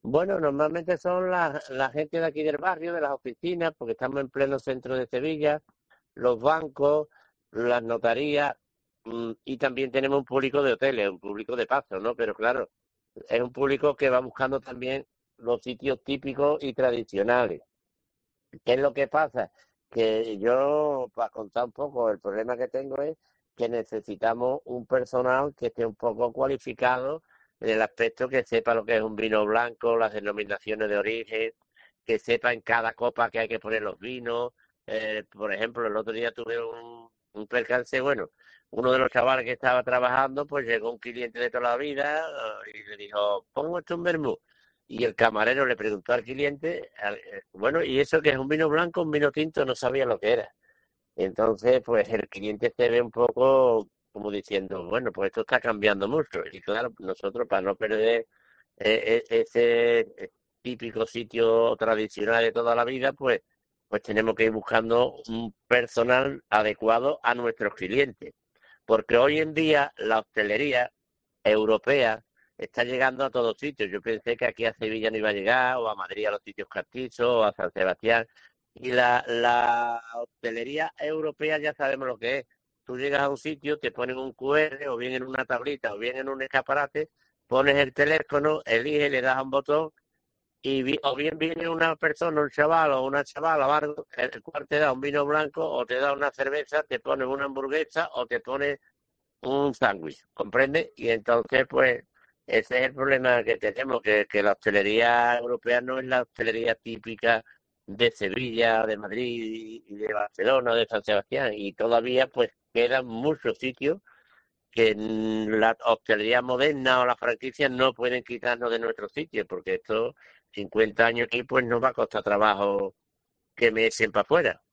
Bueno, normalmente son la gente de aquí del barrio, de las oficinas, porque estamos en pleno centro de Sevilla, los bancos, las notarías, y también tenemos un público de hoteles, un público de paso, ¿no? Pero claro, es un público que va buscando también los sitios típicos y tradicionales. ¿Qué es lo que pasa? Que yo, para contar un poco, el problema que tengo es que necesitamos un personal que esté un poco cualificado en el aspecto que sepa lo que es un vino blanco, las denominaciones de origen, que sepa en cada copa que hay que poner los vinos. Por ejemplo, el otro día tuve un percance, bueno, uno de los chavales que estaba trabajando, pues llegó un cliente de toda la vida y le dijo, pongo esto en vermú. Y el camarero le preguntó al cliente, bueno, ¿y eso que es un vino blanco, un vino tinto? No sabía lo que era. Entonces, pues el cliente se ve un poco como diciendo, bueno, pues esto está cambiando mucho. Y claro, nosotros para no perder ese típico sitio tradicional de toda la vida, pues tenemos que ir buscando un personal adecuado a nuestros clientes. Porque hoy en día la hostelería europea está llegando a todos sitios. Yo pensé que aquí a Sevilla no iba a llegar, o a Madrid a los sitios castizos, o a San Sebastián. Y la hostelería europea ya sabemos lo que es. Tú llegas a un sitio, te ponen un QR, o bien en una tablita, o bien en un escaparate, pones el teléfono, eliges, le das a un botón o bien viene una persona, un chaval o una chavala, o algo, el cual te da un vino blanco o te da una cerveza, te pone una hamburguesa o te pone un sándwich, ¿comprende? Y entonces, pues, ese es el problema que tenemos, que la hostelería europea no es la hostelería típica de Sevilla, de Madrid y de Barcelona, de San Sebastián, y todavía, pues, quedan muchos sitios que la hostelería moderna o las franquicias no pueden quitarnos de nuestros sitios, porque estos 50 años aquí, pues, nos va a costar trabajo que me echen para afuera.